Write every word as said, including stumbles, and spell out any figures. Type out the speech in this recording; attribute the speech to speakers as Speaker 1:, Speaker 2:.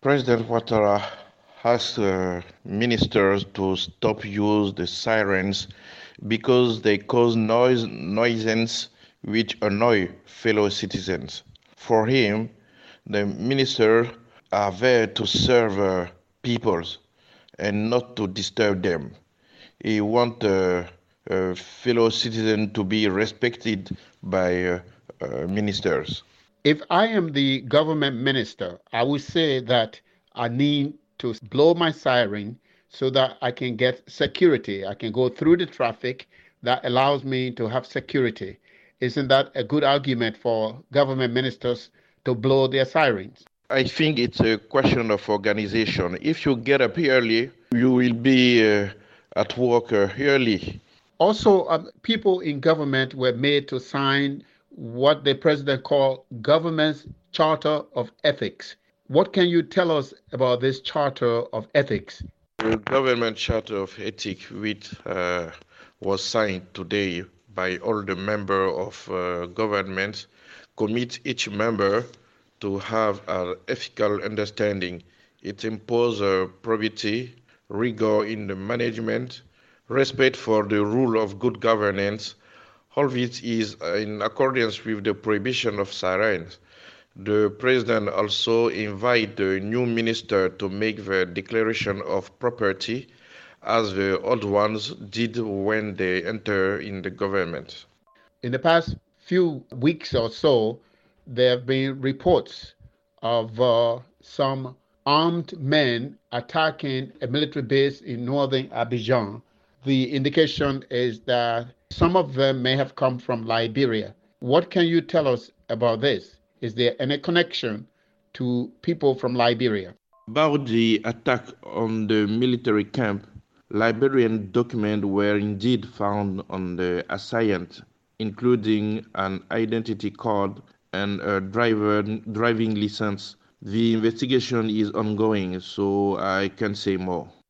Speaker 1: President Ouattara asked uh, ministers to stop use the sirens because they cause noise nuisance which annoy fellow citizens. For him, the ministers are there to serve uh, peoples and not to disturb them. He wants uh, uh, fellow citizens to be respected by uh, uh, ministers.
Speaker 2: If I am the government minister, I would say that I need to blow my siren so that I can get security. I can go through the traffic that allows me to have security. Isn't that a good argument for government ministers to blow their sirens?
Speaker 1: I think it's a question of organization. If you get up early, you will be uh, at work uh, early.
Speaker 2: Also, um, people in government were made to sign what the president called government's charter of ethics. What can you tell us about this charter of ethics?
Speaker 1: The government charter of ethics, which uh, was signed today by all the members of uh, government, commits each member to have an ethical understanding. It imposes probity, rigor in the management, respect for the rule of good governance. All of it is in accordance with the prohibition of sirens. The president also invited the new minister to make the declaration of property as the old ones did when they enter in the government.
Speaker 2: In the past few weeks or so, there have been reports of uh, some armed men attacking a military base in northern Abidjan. The indication is that some of them may have come from Liberia. What can you tell us about this? Is there any connection to people from Liberia?
Speaker 1: About the attack on the military camp, Liberian documents were indeed found on the assailant, including an identity card and a driver, driving license. The investigation is ongoing, so I can't say more.